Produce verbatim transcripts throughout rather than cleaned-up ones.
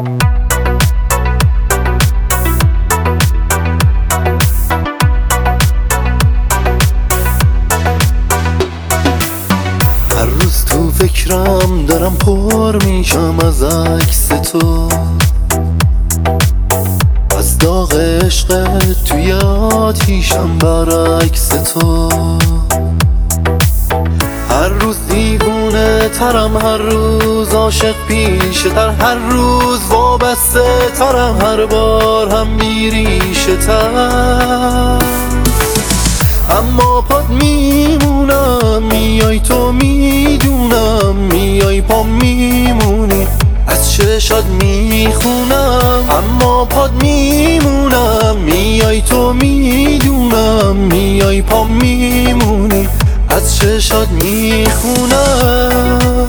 هر روز تو فکرم دارم پر میشم از عکس تو، از داغ عشقت توی آتیشم برعکس تو. هر روز دیوونه ترم، هر روز عاشق پیشه تر، هر روز وابسته ترم، هر بار هم میریشه تر. اما پاد میمونم، میای تو میدونم، میای پا میمونی از چشات میخونم. اما پاد میمونم، میای تو میدونم، میای پا میمونی از چشات میخونم.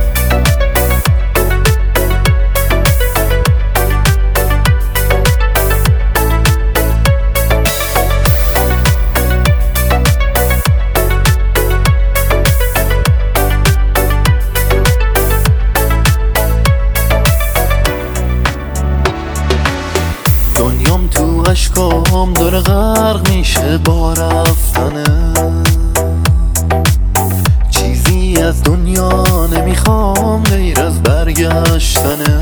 دنیام تو اشکام داره غرق میشه با رفتنه، چیزی از دنیا نمیخوام غیر از برگشتنه.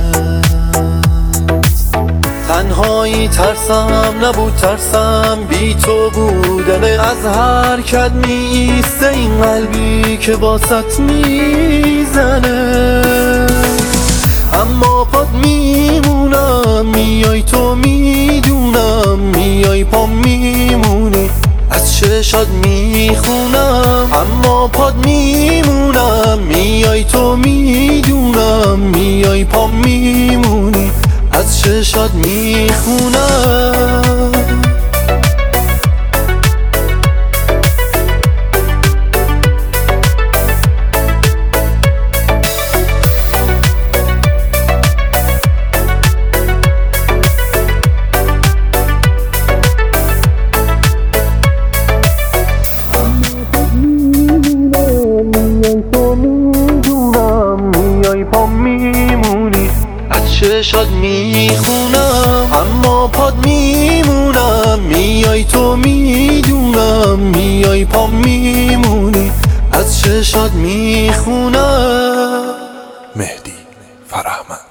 تنهایی ترسم نبود، ترسم بی تو بودنه، از حرکت میسته این قلبی که واسط میزنه. اما پاد میمونم، میای تو میدونم، میای پا میمونی از چشات میخونم. اما پاد میمونم، میای تو میدونم، میای پا میمونی از چشات میخونم. پا میمونی از چشات میخونم. اما پاد میمونم، میای تو میدونم، میای پا میمونی از چشات میخونم. مهدی فرهمند.